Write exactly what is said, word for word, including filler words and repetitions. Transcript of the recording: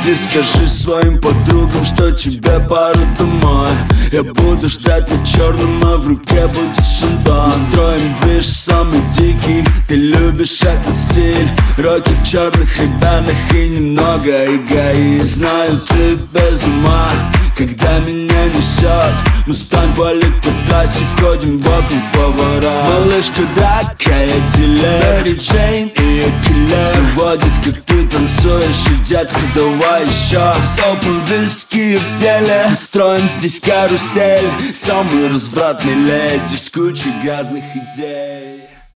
Иди скажи своим подругам, что тебе пора домой. Я буду ждать на черном, а в руке будет шандон. Устроим движ самый дикий, ты любишь этот стиль. Роки в черных ребятах и немного эгоист. Знаю, ты без ума, когда меня несет. Мустанг валит по трассе, входим боком в поворот. Малышка такая дилер, Мэри Джейн и Акиле заводит, как ты танцуешь, и детка, давай еще. Сопом виски в деле, устроим здесь карусель. Самый развратный леди с кучей грязных идей.